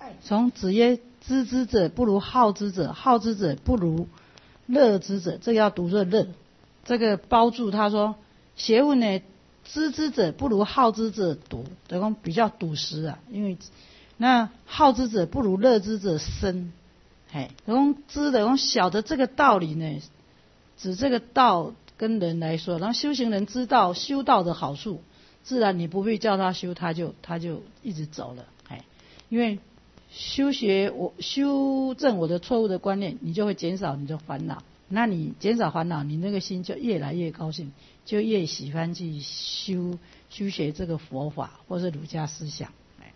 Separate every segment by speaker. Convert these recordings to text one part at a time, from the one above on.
Speaker 1: 从子曰：知之者不如好之者，好之者不如乐之者。这个要读作乐。这个包注他说，学问呢，知之者不如好之者笃，等于比较笃实啊。因为那好之者不如乐之者深。等于知的，晓得这个道理呢，指这个道跟人来说，然后修行人知道修道的好处，自然你不必叫他修，他就一直走了。因为修正我的错误的观念，你就会减少你的烦恼。那你减少烦恼，你那个心就越来越高兴，就越喜欢去修学这个佛法或是儒家思想。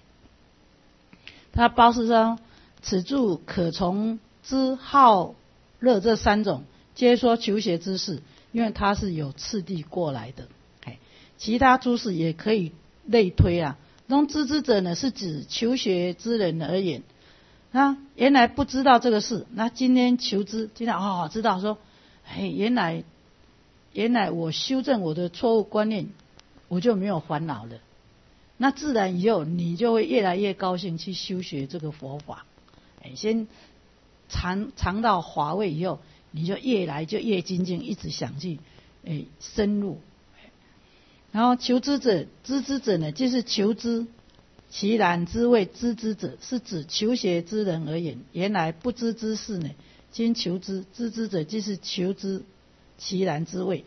Speaker 1: 他包氏说，此著可从知好乐这三种皆说求学之事，因为它是有次第过来的。其他诸事也可以类推啊。中知之者呢，是指求学之人而言。那原来不知道这个事，那今天求知，今天知道说，原来我修正我的错误观念，我就没有烦恼了。那自然以后你就会越来越高兴去修学这个佛法。先尝到法味以后，你就越来就越精进，一直想去深入。然后求知者，知之者呢，就是求知其然之谓知之者，是指求学之人而言。原来不知之事呢，今求知，知之者就是求知其然之谓。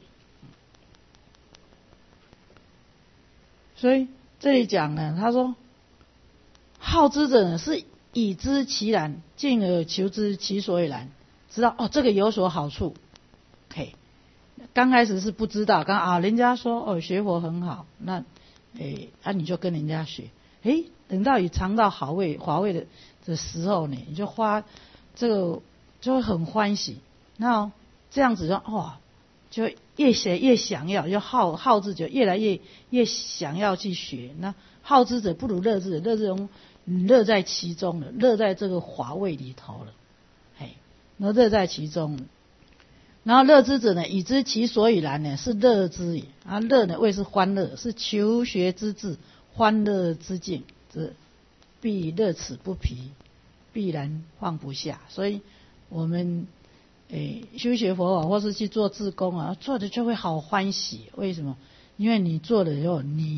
Speaker 1: 所以这里讲呢，他说好知者呢，是已知其然，进而求知其所以然，知道这个有所好处。刚开始是不知道，人家说学佛很好，那你就跟人家学。等到你尝到法味的时候呢，你就这个就会很欢喜。那这样子就越学越想要，就好之就越来越想要去学。那好之者不如乐之者，乐之中乐在其中了，乐在这个法味里头了。那乐在其中。然后乐之者呢，已知其所以然呢，是乐之也。乐呢，谓是欢乐，是求学之志，欢乐之境，必乐此不疲，必然放不下。所以我们修学佛法或是去做志工啊，做的就会好欢喜。为什么？因为你做了以后，你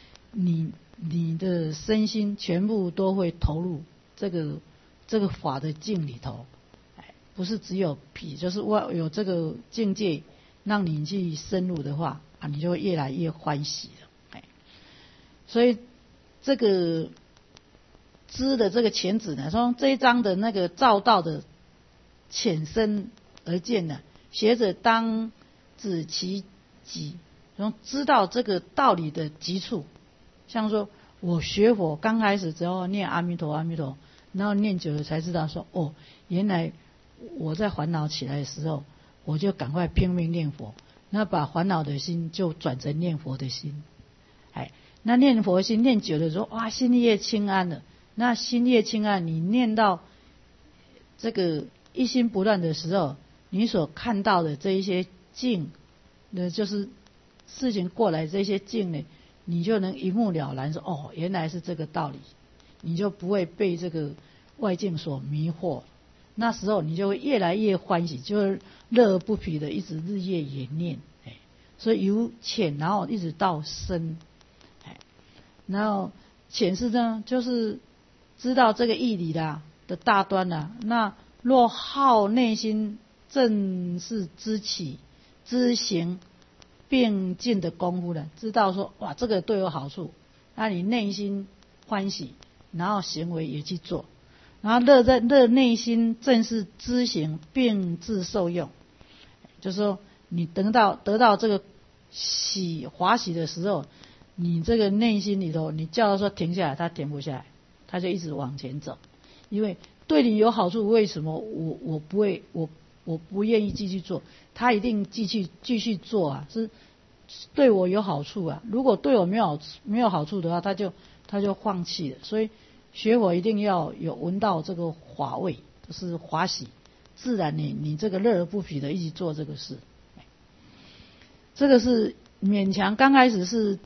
Speaker 1: 的身心全部都会投入这个法的境里头。不是只有皮，就是有这个境界让你去深入的话你就会越来越欢喜了。所以这个知的这个浅指呢，从这一章的那个照道的浅深而见呢，学者当指其极，从知道这个道理的极处。像说我学佛刚开始只要念阿弥陀阿弥陀，然后念久了才知道说原来我在烦恼起来的时候，我就赶快拼命念佛，那把烦恼的心就转成念佛的心。那念佛心念久了之后，心越清安了。那心越清安，你念到这个一心不乱的时候，你所看到的这一些境，就是事情过来这些境呢，你就能一目了然说原来是这个道理，你就不会被这个外境所迷惑。那时候你就会越来越欢喜，就是乐而不疲的一直日夜演练。所以由浅然后一直到深。然后浅是呢，就是知道这个义理的大端啦。那若好内心正是知起知行并进的功夫呢，知道说这个对我好处，那你内心欢喜，然后行为也去做。然后乐内心正是知行并自受用，就是说你得到这个华喜的时候，你这个内心里头，你叫他说停下来，他停不下来，他就一直往前走。因为对你有好处，为什么我不愿意继续做？他一定继续做啊，是对我有好处啊。如果对我没有好处的话，他就放弃了。所以学佛一定要有闻到这个法味，就是法喜，自然你这个乐而不疲的一起做这个事。这个是勉强刚开始是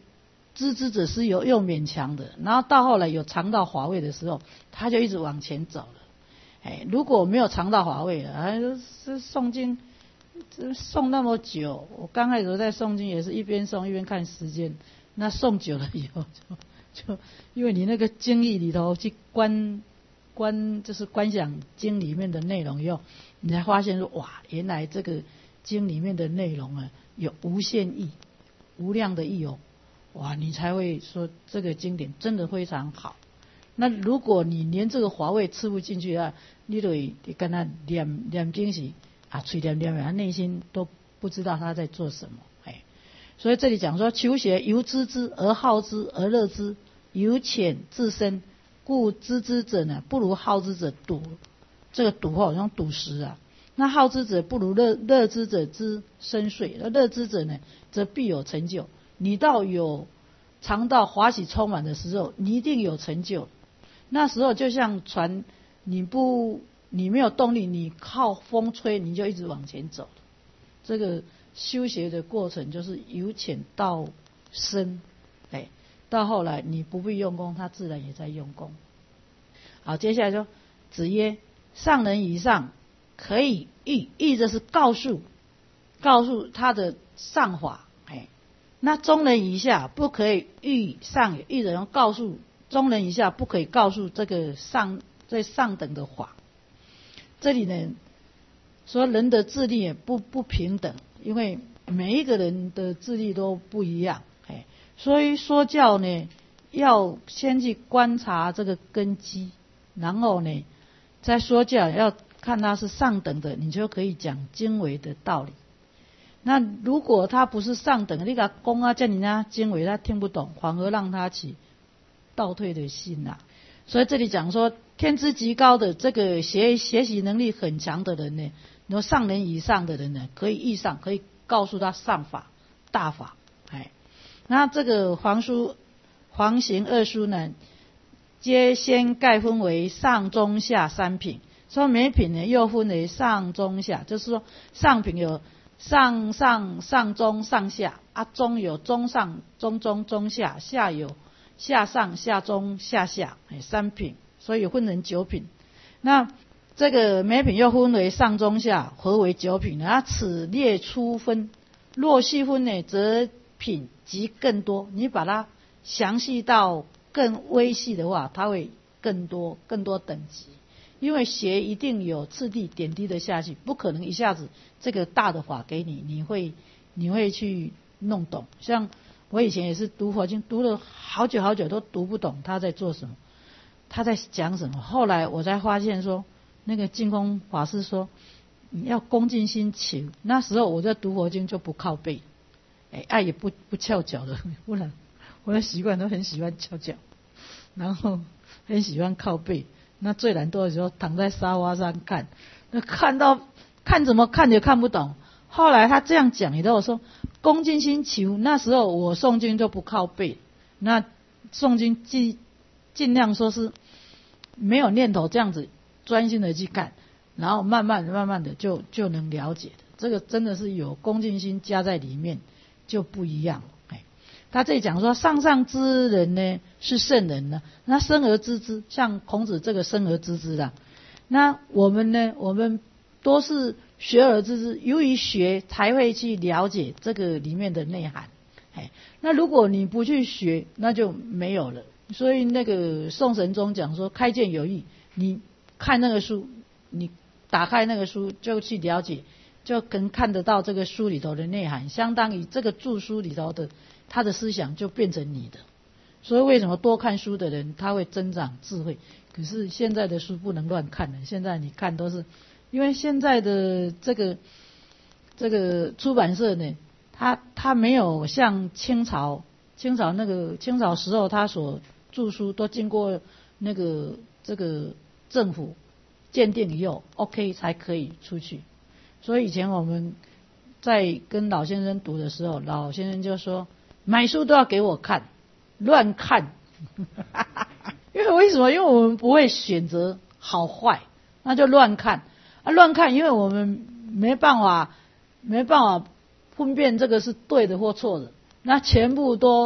Speaker 1: 知之者是又勉强的，然后到后来有尝到法味的时候，他就一直往前走了。如果没有尝到法味了，是诵经诵那么久，我刚开始在诵经也是一边诵一边看时间，那诵久了以后就因为你那个经义里头去就是观想经里面的内容以后，你才发现说哇，原来这个经里面的内容啊有无限义、无量的义哦，哇，你才会说这个经典真的非常好。那如果你连这个法味吃不进去啊，你就跟他念经时啊，嘴念，他内心都不知道他在做什么。所以这里讲说，求学由知之而好之而乐之，由浅至深，故知之者呢，不如好之者笃。这个笃好像笃实啊。那好之者不如乐之者之深邃，而乐之者呢，则必有成就。你到有尝到欢喜充满的时候，你一定有成就。那时候就像船，你没有动力，你靠风吹，你就一直往前走。这个修学的过程就是由浅到深，到后来你不必用功，他自然也在用功。好，接下来说，子曰：上人以上可以喻这是告诉他的上法。那中人以下不可以喻上，喻人告诉中人以下不可以告诉这个最上等的法。这里呢说人的智力也不平等，因为每一个人的智力都不一样，所以说教呢要先去观察这个根基，然后呢再说教要看他是上等的，你就可以讲经纬的道理。那如果他不是上等的，你给他讲啊，叫人家经纬他听不懂，反而让他起倒退的心啊。所以这里讲说，天资极高的这个学习能力很强的人呢，然后上人以上的人呢，可以喻上，可以告诉他上法大法。那这个黄行二书呢，皆先概分为上中下三品，所以每品呢又分为上中下，就是说上品有上中上下啊，中有中上中中中下，下有下上下中下下三品，所以分成9品。那这个每品又分为上中下，合为9品。此列粗分，若细分呢，则品即更多。你把它详细到更微细的话，它会更多等级。因为学一定有次第点滴的下去，不可能一下子这个大的法给你，你会去弄懂。像我以前也是读佛经，读了好久都读不懂他在做什么，他在讲什么。后来我才发现说，那个净空法师说你要恭敬心求。那时候我在读佛经就不靠背，爱也不翘脚的，不然我的习惯都很喜欢翘脚，然后很喜欢靠背。那最懒惰的时候躺在沙发上看，那看怎么看也看不懂。后来他这样讲以后，我说恭敬心求。那时候我诵经就不靠背，那诵经尽量说是没有念头，这样子专心的去看，然后慢慢的就能了解的。这个真的是有恭敬心加在里面就不一样。他这里讲说，上之人呢是圣人呢，那生而知之，像孔子这个生而知之啦。那我们呢，我们都是学而知之，由于学才会去了解这个里面的内涵。那如果你不去学，那就没有了。所以那个宋神宗讲说，开见有益，你看那个书，你打开那个书就去了解，就能看得到这个书里头的内涵，相当于这个著书里头的他的思想就变成你的。所以为什么多看书的人他会增长智慧？可是现在的书不能乱看的，现在你看都是因为现在的这个出版社呢，他没有像清朝时候他所著书都经过那个这个政府鉴定以后 OK 才可以出去。所以以前我们在跟老先生读的时候，老先生就说买书都要给我看，乱看因为为什么？因为我们不会选择好坏，那就乱看乱看，因为我们没办法分辨这个是对的或错的，那全部都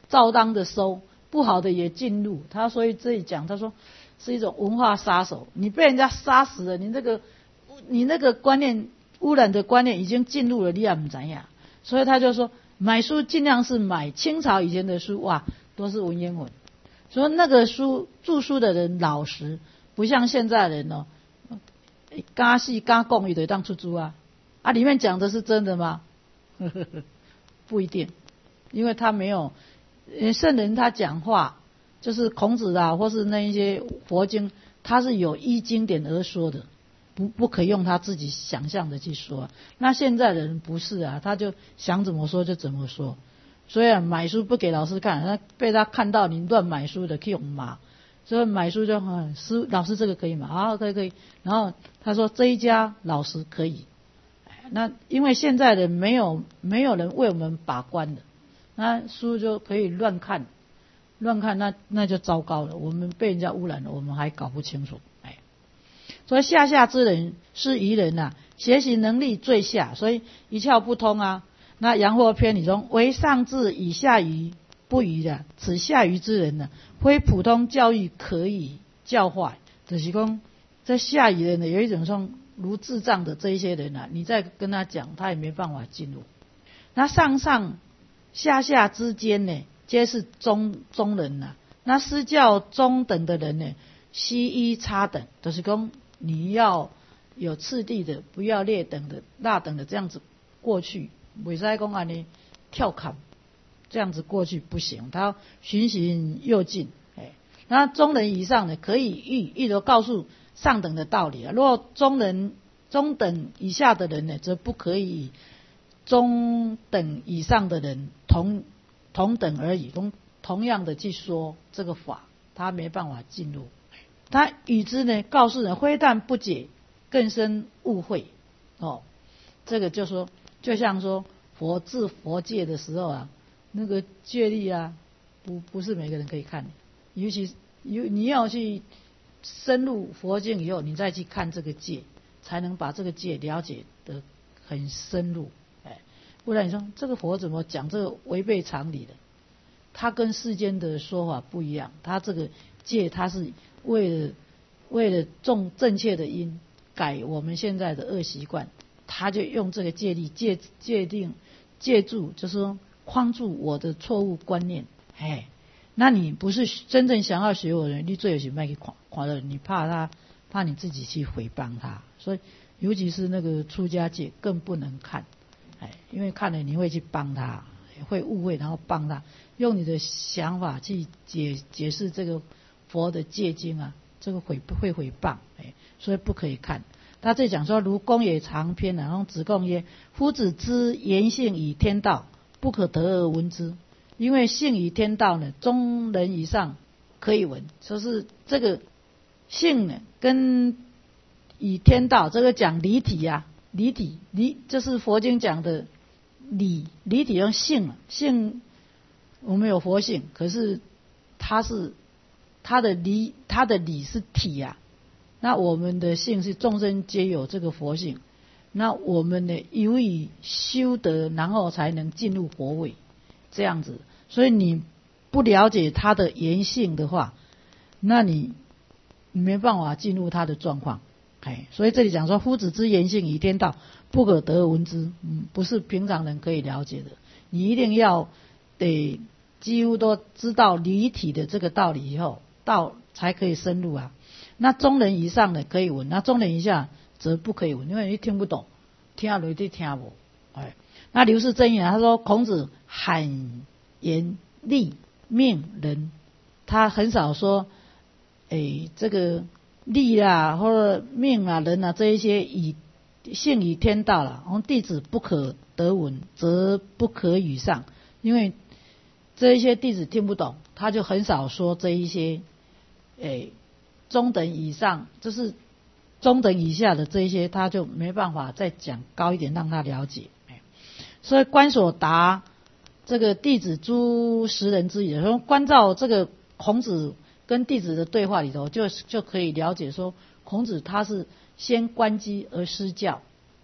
Speaker 1: 照当的收，不好的也进入。他所以这里讲，他说是一种文化杀手，你被人家杀死了，你那个观念污染的观念已经进入了，你也不知道。所以他就说买书尽量是买清朝以前的书，哇，都是文言文。所以那个书著书的人老实，不像现在人哦，敢戏敢讲伊就当出租啊，里面讲的是真的吗？不一定，因为他没有圣人他讲话，就是孔子啊，或是那一些佛经，他是有依经典而说的，不可以用他自己想象的去说。那现在的人不是啊，他就想怎么说就怎么说。所以买书不给老师看，那被他看到你乱买书的，可以骂。所以买书就老师这个可以吗？啊，可以。然后他说这一家老师可以。那因为现在的没有人为我们把关的，那书就可以乱看，那就糟糕了。我们被人家污染了，我们还搞不清楚。所以下之人是愚人啊，学习能力最下，所以一窍不通啊。那阳货篇里中，为上智以下愚不愚的，此下愚之人呢，非普通教育可以教化。就是说，在下愚人呢，有一种像如智障的这一些人啊，你再跟他讲，他也没办法进入。那上下之间呢，皆是中人啊。那施教中等的人呢，须依差等，就是说你要有次第的，不要劣等的、大等的这样子过去。不可以说安尼跳坎，这样子过去不行，他要循序右进。那中人以上的可以一直告诉上等的道理啊。如果中等以下的人呢，则不可以中等以上的人同等而已，同样的去说这个法，他没办法进入。他与之呢，告诉人非但不解，更深误会。这个就说。就像说佛治佛戒的时候啊，那个戒律啊，不是每个人可以看的，尤其你要去深入佛经以后，你再去看这个戒，才能把这个戒了解得很深入。不然你说这个佛怎么讲这个违背常理的？他跟世间的说法不一样，他这个戒他是为了种正确的因，改我们现在的恶习惯。他就用这个戒律借助，就是说框住我的错误观念。那你不是真正想要学我的人，你最有去卖给狂人，你怕你自己去诽谤他。所以尤其是那个出家戒更不能看，因为看了你会去帮他，会误会，然后帮他用你的想法去解释这个佛的戒经啊，这个会诽谤，所以不可以看。他这讲说，如公冶长篇，然后子贡曰：夫子之言性以天道，不可得而闻之。因为性以天道呢，中人以上可以闻，就是这个性呢，跟以天道这个讲离体啊，离就是佛经讲的离体用性，我们有佛性，可是它的理是体啊。那我们的性是众生皆有这个佛性，那我们呢由于修德，然后才能进入佛位，这样子。所以你不了解他的言性的话，那你没办法进入他的状况。所以这里讲说，夫子之言性以天道，不可得而闻之。不是平常人可以了解的，你一定要得几乎都知道离体的这个道理以后，才可以深入啊。那中人以上的可以闻，那中人以下则不可以闻，因为你听不懂，听下来就听不。那刘氏真言他说，孔子罕言利命人，他很少说，这个利啊或者命啊人啊这一些性以天道了，我们弟子不可得闻，则不可与上，因为这一些弟子听不懂，他就很少说这一些，中等以上，就是中等以下的这一些，他就没办法再讲高一点让他了解。所以观所答这个弟子诸识人之语，说关照这个孔子跟弟子的对话里头，就可以了解说，孔子他是先观机而施教，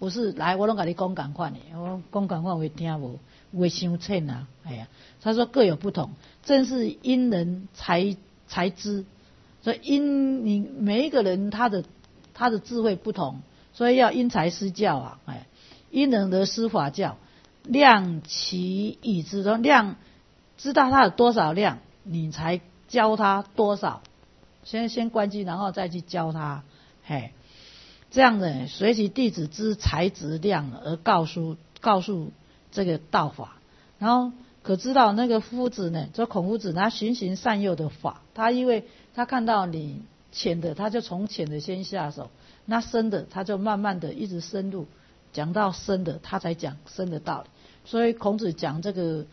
Speaker 1: 不是来我拢跟你讲同款的，我讲同款会听无，会伤忝啊，哎呀，他说各有不同，正是因人才知，所以因你每一个人他的智慧不同，所以要因材施教啊，哎，因人而施法教，量其以知，说量知道他有多少量，你才教他多少，先关机，然后再去教他，嘿。这样呢，随其弟子之才质量而告诉这个道法，然后可知道那个夫子呢，这孔夫子他循循善诱的法，他因为他看到你浅的，他就从浅的先下手，那深的他就慢慢的一直深入，讲到深的他才讲深的道理。所以孔子讲这个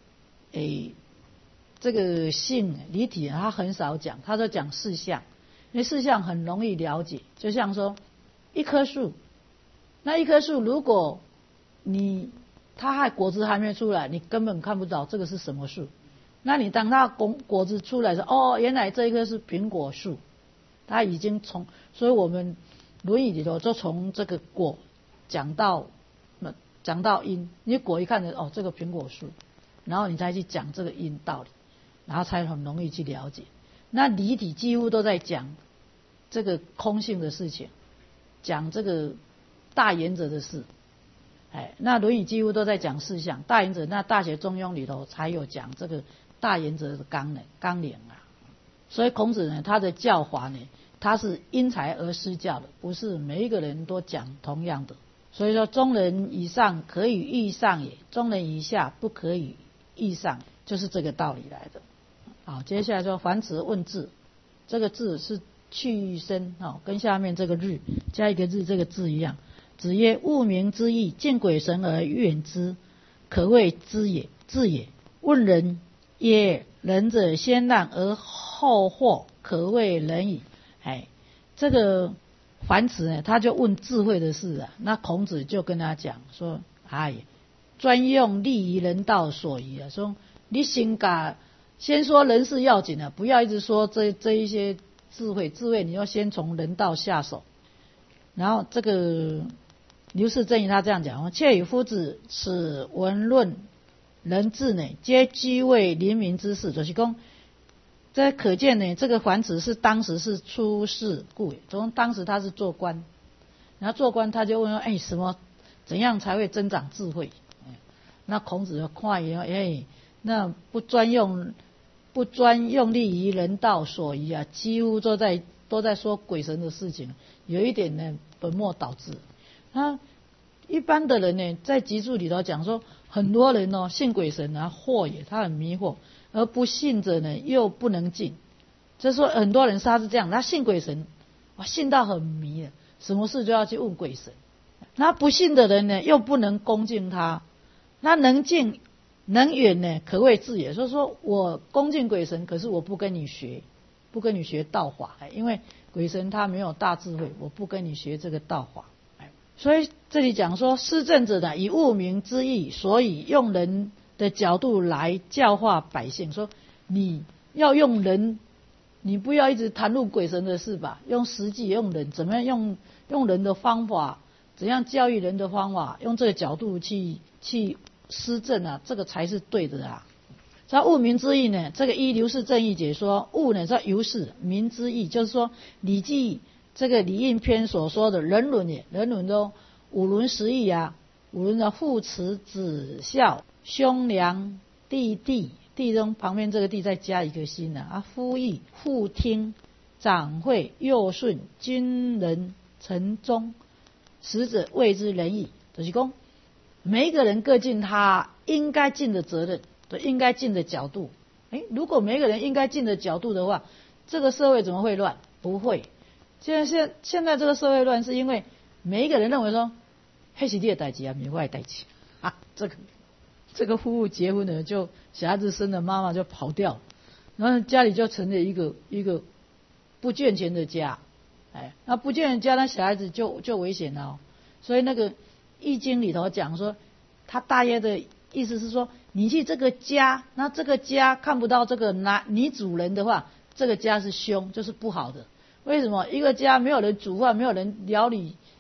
Speaker 1: 这个性离体他很少讲，他就讲事项，因为事项很容易了解，就像说一棵树，那一棵树如果它果子还没出来，你根本看不到这个是什么树。那你当它果子出来的时候，哦，原来这一棵是苹果树，它已经所以我们论语里头就从这个果讲到因，你果一看着哦这个苹果树，然后你再去讲这个因道理，然后才很容易去了解。那离体几乎都在讲这个空性的事情，讲这个大原则的事，那论语几乎都在讲事项，大原则那大学中庸里头才有讲这个大原则的纲领啊。所以孔子呢，他的教法呢，他是因材而施教的，不是每一个人都讲同样的。所以说，中人以上可以喻上也，中人以下不可以喻上，就是这个道理来的。好，接下来说樊迟问字，这个字是去声，跟下面这个日加一个日这个字一样。子曰：物明之义，见鬼神而远之，可谓知也。智也。问仁曰：仁者先让而后获，可谓仁矣。这个樊迟呢，他就问智慧的事啊。那孔子就跟他讲说：专用利于人道所宜啊。说你先说人事要紧啊，不要一直说这一些智慧，你要先从人道下手。然后这个刘氏正义他这样讲：妾与夫子此文论人治呢，皆居位临民之事。就是说，这可见呢，这个樊迟是当时是出仕故也，从当时他是做官，然后做官他就问说：怎样才会增长智慧？那孔子就看言那不专用力于人道所宜啊，几乎都在说鬼神的事情，有一点呢本末倒置。一般的人呢，在集注里头讲说，很多人信鬼神啊，惑也，他很迷惑，而不信者呢又不能进。就是说很多人他是这样，他信鬼神，信到很迷了，什么事就要去问鬼神。那不信的人呢，又不能恭敬他，那能敬能远呢，可谓智也。所以说我恭敬鬼神，可是我不跟你学道法，因为鬼神他没有大智慧，我不跟你学这个道法。所以这里讲说，施政者呢，以物明之义，所以用人的角度来教化百姓。说你要用人，你不要一直谈论鬼神的事吧，用实际用人，怎么样用人的方法，怎样教育人的方法，用这个角度去施政啊，这个才是对的啊。在物明之义呢，这个依刘氏正义解说，物呢叫由是，明之义就是说礼记这个礼应篇所说的人伦也，人伦中五伦十义啊，五伦的父慈子孝兄良弟中旁边这个弟再加一个心啊，夫义父听长惠幼顺君人臣忠，使者谓之仁义。就是说每一个人各尽他应该尽的责任，应该尽的角度。如果每一个人应该尽的角度的话，这个社会怎么会乱？不会。现在这个社会乱，是因为每一个人认为说，那是你的事情啊，不是我的事啊。这个夫妇结婚了，就小孩子生了，妈妈就跑掉，然后家里就成了一个不健全的家。那不健全的家，那小孩子就危险了。所以那个《易经》里头讲说，他大约的意思是说，你去这个家，那这个家看不到这个你主人的话，这个家是凶，就是不好的。为什么？一个家没有人煮饭，没有人料理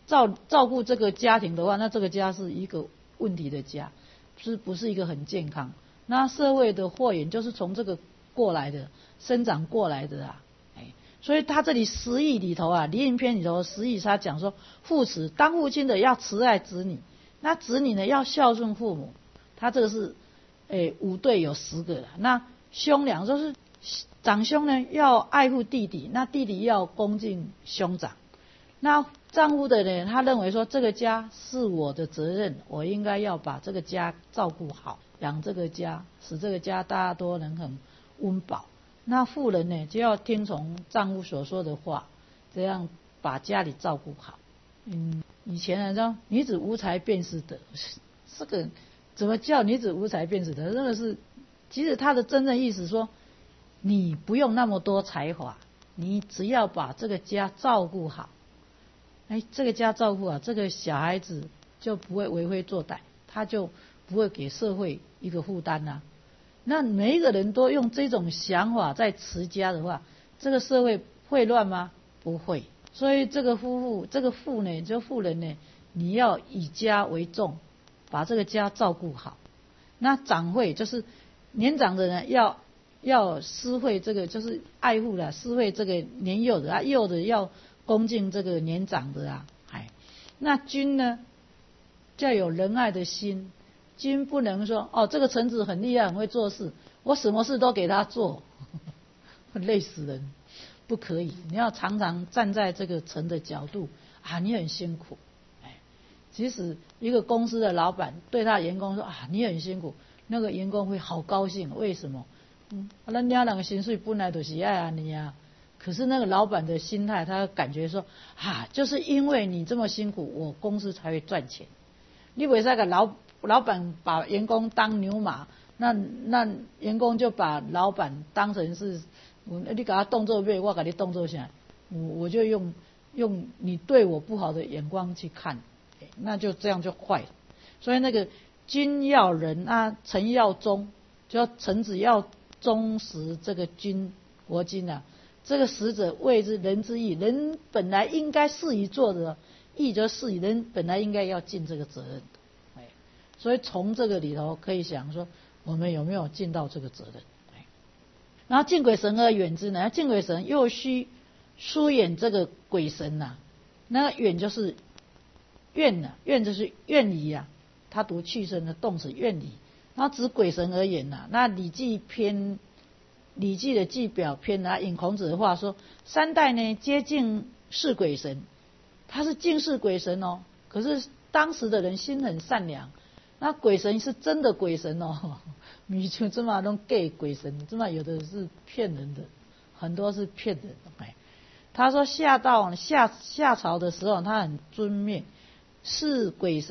Speaker 1: 照顾这个家庭的话，那这个家是一个问题的家，不是一个很健康。那社会的祸源就是从这个过来的，生长过来的啊。所以他这里十义里头啊，离淫篇里头十义他讲说，父慈，当父亲的要慈爱子女，那子女呢要孝顺父母。他这个是五对有10个了。那兄俩就是长兄呢要爱护弟弟，那弟弟要恭敬兄长。那丈夫的呢，他认为说这个家是我的责任，我应该要把这个家照顾好，养这个家，使这个家大家都能很温饱。那妇人呢，就要听从丈夫所说的话，这样把家里照顾好。以前人说女子无才便是德，这个怎么叫女子无才便是德？真的是，其实他的真正意思说，你不用那么多才华，你只要把这个家照顾好，这个家照顾好，这个小孩子就不会为非作歹，他就不会给社会一个负担啊。那每一个人都用这种想法在持家的话，这个社会会乱吗？不会。所以这个妇呢，就妇人呢，你要以家为重，把这个家照顾好。那长辈就是年长的人要施惠，这个就是爱护了，施惠这个年幼的啊，幼的要恭敬这个年长的啊。那君呢，要有仁爱的心。君不能说这个臣子很厉害，很会做事，我什么事都给他做，累死人，不可以。你要常常站在这个臣的角度啊，你很辛苦。即使一个公司的老板对他员工说啊，你很辛苦，那个员工会好高兴。为什么？人家两个薪水本来就是爱你啊，可是那个老板的心态，他感觉说就是因为你这么辛苦，我公司才会赚钱。你不可以个老板把员工当牛马，那员工就把老板当成是，你给他动作背，我给你动作下，我就用你对我不好的眼光去看，那就这样就坏了。所以那个君要仁啊，臣要忠，就要臣子要忠实这个国君啊。这个使者谓之仁之义，人本来应该适宜做的，义就是人本来应该要尽这个责任的。所以从这个里头可以想说，我们有没有尽到这个责任？然后敬鬼神而远之呢？敬鬼神又须疏远这个鬼神呐。那个远就是怨呐，怨就是怨离啊。他读去声的动词怨离，然后指鬼神而言呐。那礼记的记表篇啊，引孔子的话说，3代呢皆敬视鬼神，他是敬视鬼神哦。可是当时的人心很善良。那鬼神是真的鬼神哦，你就这么弄 gay 鬼神，这么有的是骗人的，很多是骗人的。他说下朝的时候，他很尊面，视鬼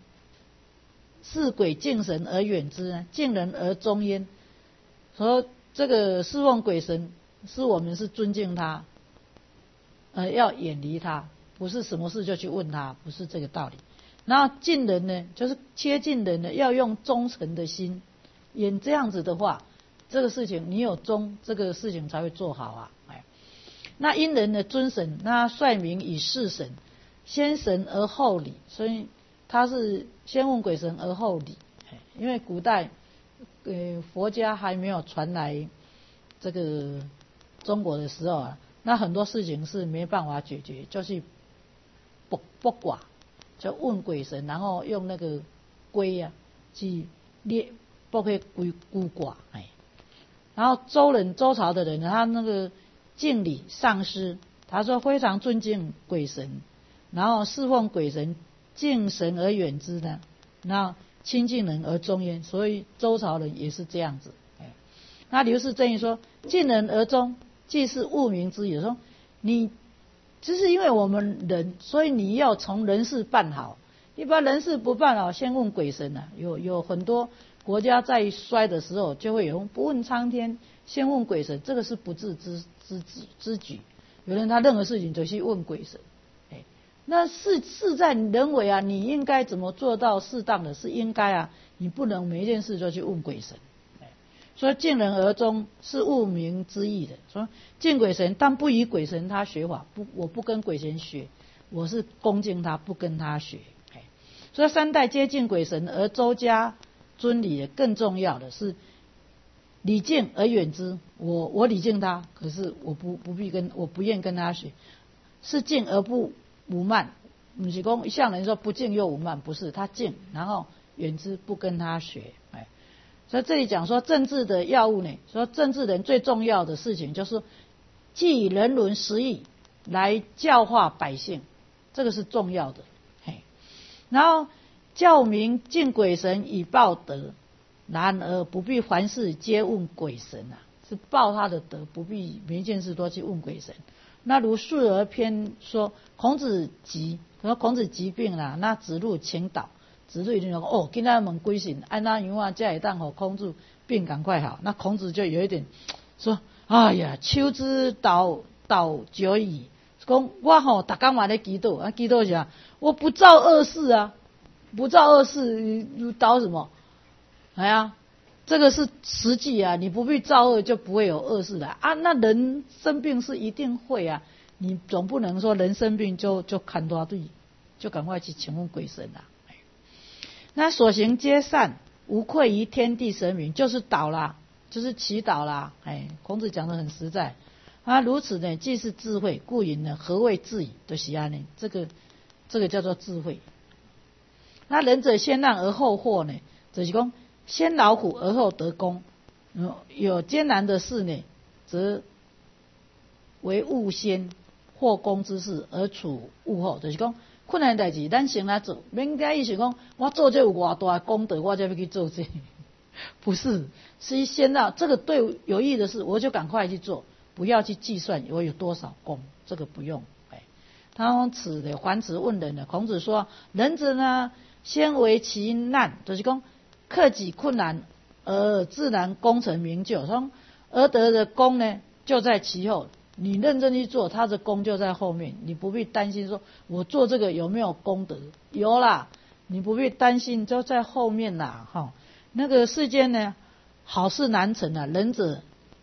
Speaker 1: 敬神而远之，敬人而忠焉。说这个侍奉鬼神，我们是尊敬他，要远离他，不是什么事就去问他，不是这个道理。然后近人呢，就是贴近人呢，要用忠诚的心。演这样子的话，这个事情你有忠，这个事情才会做好啊。那因人呢尊神，那率民以事神，先神而后礼，所以他是先问鬼神而后礼。因为古代佛家还没有传来这个中国的时候啊，那很多事情是没办法解决，就是卜卦。就问鬼神，然后用那个龟啊去卜去龟卦。然后周朝的人，他那个敬礼上师，他说非常尊敬鬼神，然后侍奉鬼神，敬神而远之呢，然后亲近人而忠焉。所以周朝人也是这样子。那刘氏正义说，敬人而忠，既是务民之也。说你只是因为我们人，所以你要从人事办好。你把人事不办好，先问鬼神啊。有很多国家在衰的时候，就会有人不问苍天，先问鬼神，这个是不智之举。有人他任何事情就去问鬼神，那事在人为啊，你应该怎么做到适当的是应该啊，你不能每一件事就去问鬼神。所以敬人而忠是务民之义的。说敬鬼神，但不以鬼神他学法，我不跟鬼神学， 我是恭敬他，不跟他学。所以三代皆敬鬼神，而周家尊礼更重要的是礼敬而远之。我礼敬他，可是我不愿跟他学，是敬而不无慢。不是说像人说不敬又无慢，不是，他敬然后远之，不跟他学。所以这里讲说政治的要务呢，说政治人最重要的事情就是既以人伦实义来教化百姓，这个是重要的。然后教民敬鬼神以报德，然而不必凡事皆问鬼神啊，是报他的德，不必每一件事都去问鬼神。那如《述而篇》说孔子疾，孔子疾病啦，那子路请导，子路一定说哦，今天问鬼神，按那样才会当给孔子病赶快好。那孔子就有一点说，哎呀，秋之蹈久矣。讲我每天嘛在祈祷，祈祷啥？我不造恶事啊，不造恶事，你祷什么？哎呀，这个是实际啊，你不必造恶，就不会有恶事来啊。那人生病是一定会啊，你总不能说人生病就砍大队，就赶快去请问鬼神啊。那所行皆善，无愧于天地神明，就是祷啦，就是祈祷啦。孔子讲得很实在。如此呢，既是智慧，故云呢，何谓智矣？就是这样呢，这个叫做智慧。那仁者先难而后获呢，就是说先劳苦而后得功。有艰难的事呢，则为务先，获功之事而处务后。就是说困难的代志，咱先来做，免假意想讲我做这有偌大的功德，我才要去做这。不是，是先到这个对有益的事，我就赶快去做。不要去计算我有多少功，这个不用。他说此的还此问人的，孔子说仁者呢，先为其难，就是说克己困难而自然功成名就。说而得的功呢，就在其后。你认真去做，他的功就在后面，你不必担心说我做这个有没有功德，有啦，你不必担心，就在后面啦。那个世间呢，好事难成啊，仁者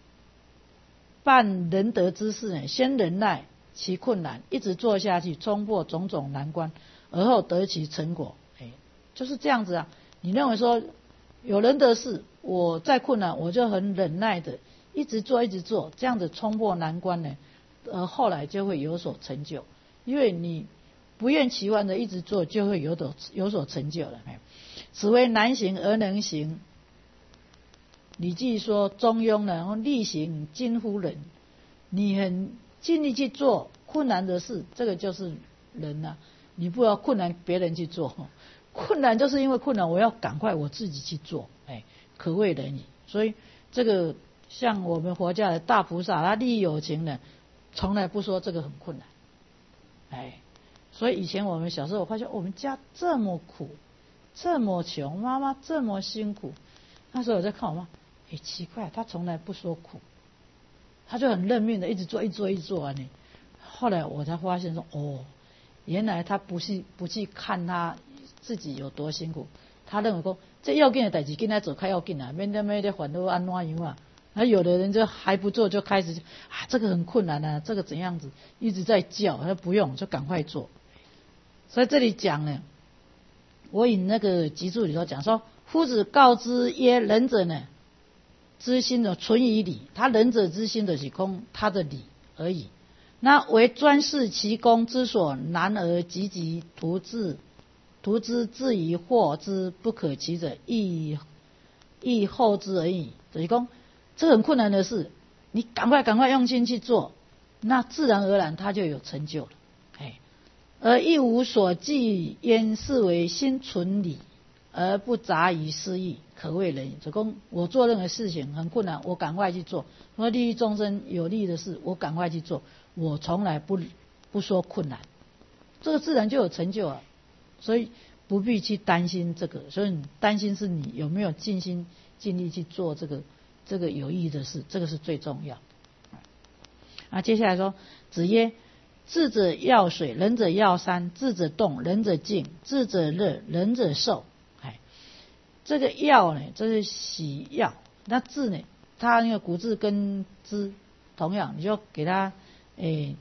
Speaker 1: 办仁德之事呢，先忍耐其困难，一直做下去，冲破种种难关，而后得其成果。就是这样子啊。你认为说有仁德事，我再困难，我就很忍耐的一直做，这样子冲破难关呢，后来就会有所成就。因为你不厌其烦的一直做，就会有所成就了。此为难行而能行。礼记说中庸呢，力行近乎仁。你很尽力去做困难的事，这个就是仁啊。你不要困难别人去做，困难就是因为困难，我要赶快我自己去做，可谓仁矣。所以这个像我们佛教的大菩萨，他利益有情呢，从来不说这个很困难。所以以前我们小时候，我发现我们家这么苦，这么穷，妈妈这么辛苦。那时候我在看我妈，奇怪，她从来不说苦，她就很认命的一直做啊。后来我才发现说，原来她不去看她自己有多辛苦，她认为说这要紧的代志，紧来做较要紧啊，免得烦恼安怎样啊。那有的人就还不做，就开始这个很困难啊，这个怎样子，一直在叫，他不用就赶快做。所以这里讲呢，我引那个集注里头讲说，夫子告之曰：仁者呢，之心的存于理。他仁者之心的是空他的理而已。那为专事其功之所难而积极图之至于获之不可及者，亦后之而已。就是说这很困难的事，你赶快用心去做，那自然而然他就有成就了。而一无所忌焉，是为心存理而不杂于私意，可谓仁矣。就说我做任何事情很困难，我赶快去做，说利益众生有利的事，我赶快去做，我从来不说困难，这个自然就有成就了。所以不必去担心这个，所以你担心是你有没有尽心尽力去做这个有益的事，这个是最重要的。接下来说，子曰：智者要水，仁者要山；智者动，仁者静；智者乐，仁者寿。这个要呢，这是喜要。那智呢，它那个古字跟之同样，你就给它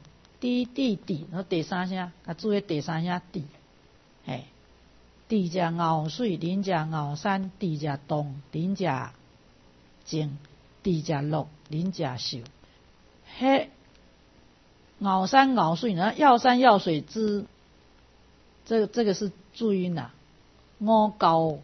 Speaker 1: 滴地地，然后第三声，啊注意第三声地，嘿，地者熬水，人者熬山，地者动，人者静，地者乐，人者受。嘿，熬山熬水呢，要山要水之，这个是注音呐，我高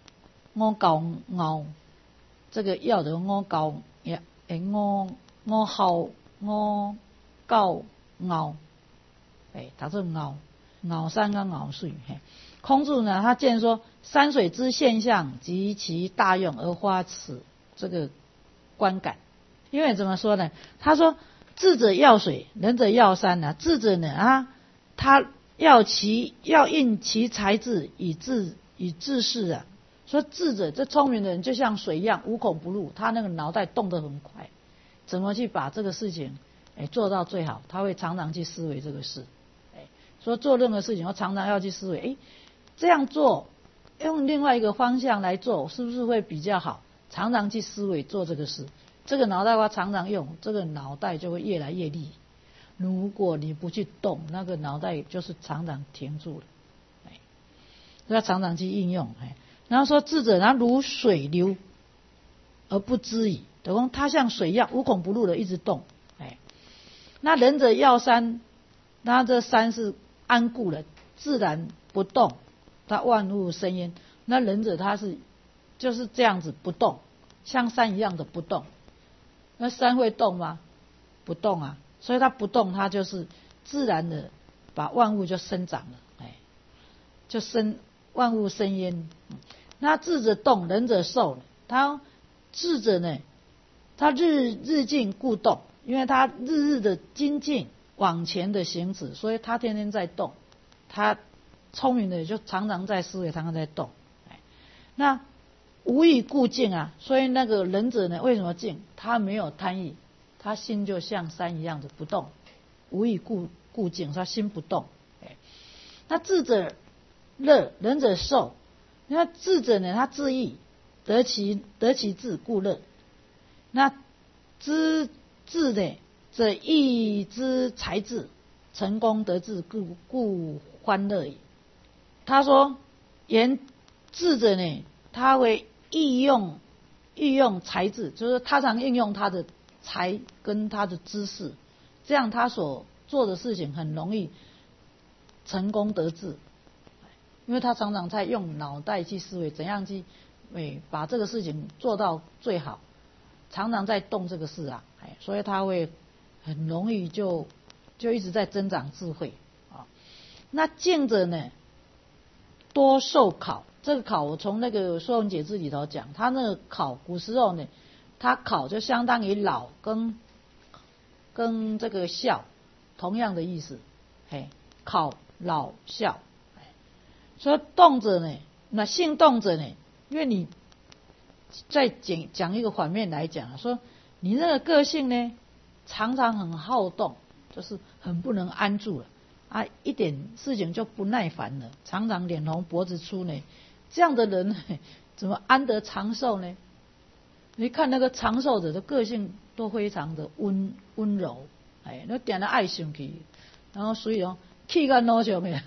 Speaker 1: 熬，这个要的我高也我好我高熬，它是熬山跟熬水。孔子呢，他见说山水之现象及其大用而发此这个观感。因为怎么说呢？他说智者要水，仁者要山啊。智者呢他要应其才智以治世啊。说智者这聪明的人就像水一样无孔不入，他那个脑袋动得很快，怎么去把这个事情做到最好，他会常常去思维这个事。说做任何事情，我常常要去思维，这样做用另外一个方向来做，是不是会比较好？常常去思维做这个事，这个脑袋要常常用，这个脑袋就会越来越利。如果你不去动，那个脑袋就是常常停住了。要常常去应用。然后说智者，然后如水流而不知矣，等于他像水一样无孔不入的一直动。那仁者要山，那这山是安固的，自然不动，它万物生焉。那仁者他是就是这样子不动，像山一样的不动。那山会动吗？不动啊，所以它不动，它就是自然的把万物就生长了，就万物生焉。那智者动，仁者受。他智者呢，他日进故动，因为他日日的精进往前的行止，所以他天天在动。他聪明的就常常在思维，常常在动。那无欲故静啊，所以那个仁者呢，为什么静？他没有贪欲，他心就像山一样的不动，无欲故静，他心不动。那智者乐，仁者受。那智者呢，他智义，得其智故乐。那智呢，则义之才智，成功得志故欢乐矣。他说智者呢，他会运用才智，就是他常运用他的才跟他的知识，这样他所做的事情很容易成功得志。因为他常常在用脑袋去思维，怎样去把这个事情做到最好，常常在动这个事啊，所以他会很容易就一直在增长智慧啊。那静者呢，多受考。这个考我从那个《说文解字》里头讲，他那个考古时候呢，他考就相当于老跟这个孝同样的意思，考老孝。所以动者呢，那性动者呢，因为你再讲一个反面来讲，说你那个个性呢，常常很好动，就是很不能安住了啊，一点事情就不耐烦了，常常脸红脖子粗呢，这样的人怎么安得长寿呢？你看那个长寿者的个性都非常的温柔，那点了爱生气，然后所以气干孬就没有。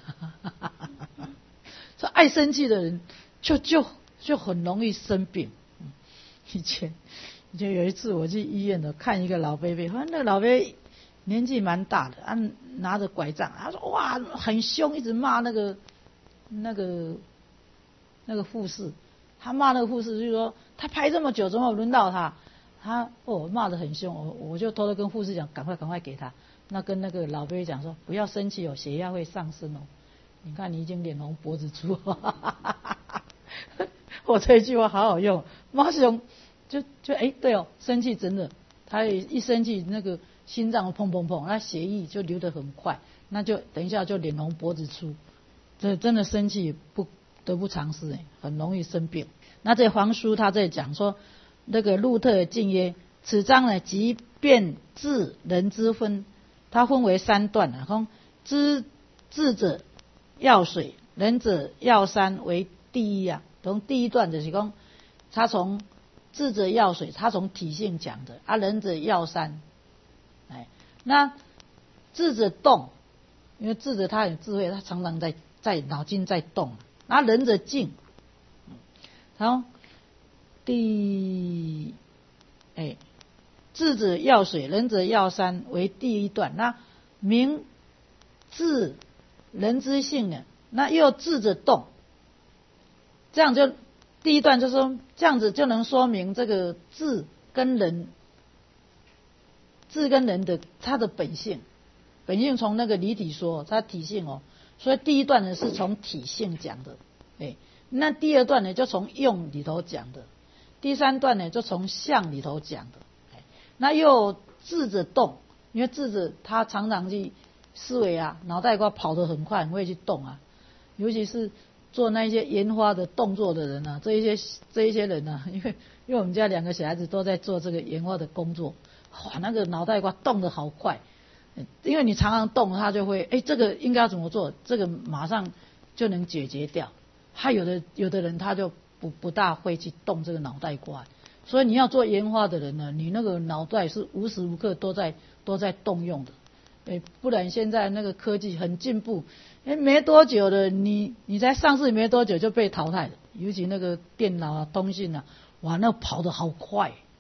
Speaker 1: 说爱生气的人就很容易生病。以前有一次我去医院的看一个老伯伯，反正那个老伯年纪蛮大的，拿着拐杖，他说哇很凶，一直骂那个护士。他骂那个护士就是说他排这么久怎么轮到他？他骂得很凶，我就偷偷跟护士讲赶快给他。那跟那个老伯伯讲说不要生气血压会上升。你看你已经脸红脖子粗。我这一句话好好用，马上就对生气真的，他一生气那个心脏砰砰砰，那血液就流得很快，那就等一下就脸红脖子粗，这真的生气得不偿失，很容易生病。那这黄书他在讲说，那个陆特进曰：此章呢，即便智人之分，它分为三段啊，说智者要水，仁者要山为第一啊。从第一段就是说，他从智者要水，他从体性讲的啊，仁者要山。那智者动，因为智者他有智慧，他常常在脑筋在动。然后仁者静，然后智者要水，仁者要山为第一段。那明智人之性呢？那又智者动，这样就第一段就说这样子就能说明这个智跟人的它的本性从那个离体说它体性哦，所以第一段呢是从体性讲的，那第二段呢就从用里头讲的，第三段呢就从相里头讲的，那又智者动，因为智者他常常去思维啊，脑袋瓜跑得很快，很会去动啊，尤其是做那些研发的动作的人啊，这一些人啊，因为我们家2个小孩子都在做这个研发的工作，哇，那个脑袋瓜动得好快，因为你常常动，他就会这个应该要怎么做，这个马上就能解决掉。还有的人他就不大会去动这个脑袋瓜，所以你要做研发的人呢，你那个脑袋是无时无刻都在动用的，不然现在那个科技很进步，没多久的你才上市没多久就被淘汰了，尤其那个电脑啊、通信啊，哇，那跑得好快，